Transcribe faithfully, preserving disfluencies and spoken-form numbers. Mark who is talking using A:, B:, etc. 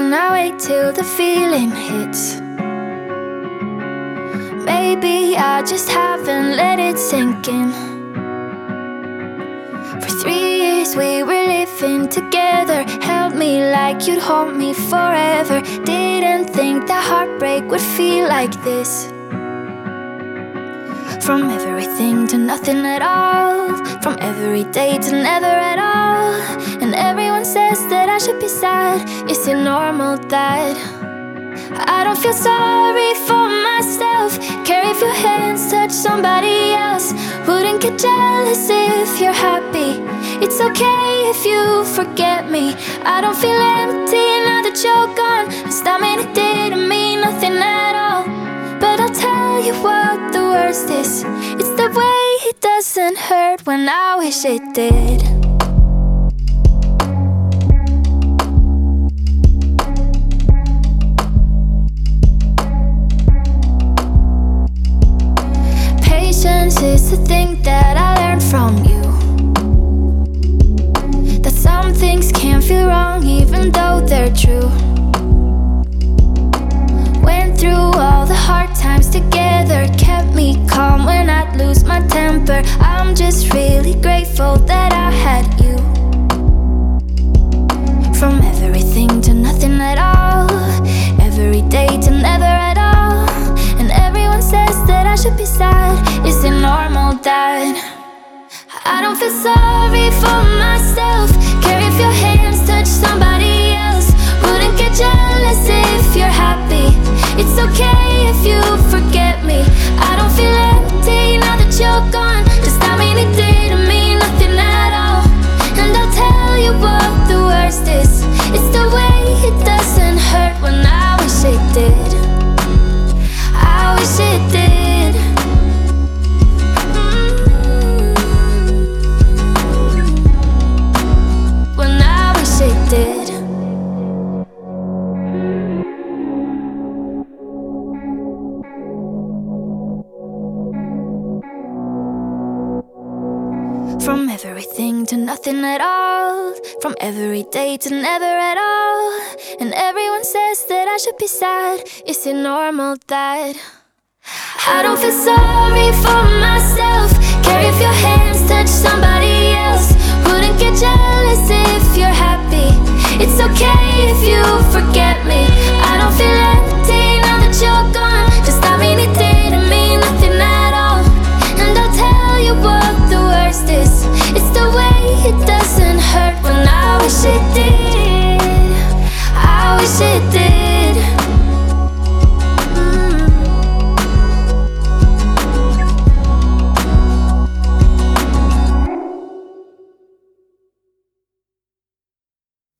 A: and I wait till the feeling hits. Maybe I just haven't let it sink in. For three years we were living together, held me like you'd hold me forever. Didn't think that heartbreak would feel like this. From everything to nothing at all, from every day to never at all. And everyone says that I should be sad. Is it normal that I don't feel sorry for myself? Care if your hands touch somebody else. Wouldn't get jealous if you're happy. It's okay if you forget me. I don't feel empty now that you're gone. Stop me, it didn't mean nothing at all. But I'll tell you what the worst is. It's the way it doesn't hurt when I wish it did. Patience is the thing that I learned from you. That some things can't feel wrong even though they're true. Went through all the hard times together, kept me calm when I'd lose my temper. I'm just really grateful that I had you. From everything to nothing at all, every day to never at all. And everyone says that I should be sad. Is it normal that I don't feel sorry for myself? Care if your hands touch somebody else. Wouldn't get jealous if you're happy. It's okay if you forget me. I don't feel empty now that you're gone. Just I mean it didn't mean nothing at all. And I'll tell you what the worst is. It's the way it doesn't hurt when I wish it did. I wish it did. Mm-hmm. When I wish it did. From everything to nothing at all, from every day to never at all. And everyone says that I should be sad. Is it normal that I don't feel sorry for myself? Care if your hands touch somebody else. Wouldn't get jealous if you're happy. It's okay if you forget me. I don't feel empty now that you're gone. Just I mean it didn't mean nothing at all. And I'll tell you what the worst is. It's the way it doesn't hurt when I wish it did. I wish it did.